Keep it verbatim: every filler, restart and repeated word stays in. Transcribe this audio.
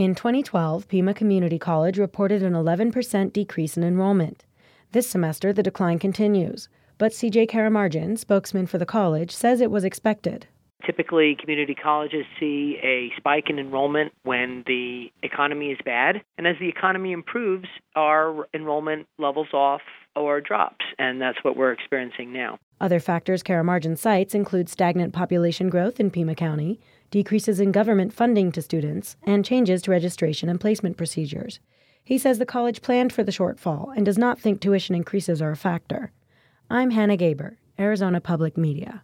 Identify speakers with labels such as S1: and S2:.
S1: In twenty twelve, Pima Community College reported an eleven percent decrease in enrollment. This semester, the decline continues, but C J Karamarjan, spokesman for the college, says it was expected.
S2: Typically, community colleges see a spike in enrollment when the economy is bad, and as the economy improves, our enrollment levels off or drops, and that's what we're experiencing now.
S1: Other factors Karamarjan cites include stagnant population growth in Pima County, decreases in government funding to students, and changes to registration and placement procedures. He says the college planned for the shortfall and does not think tuition increases are a factor. I'm Hannah Gaber, Arizona Public Media.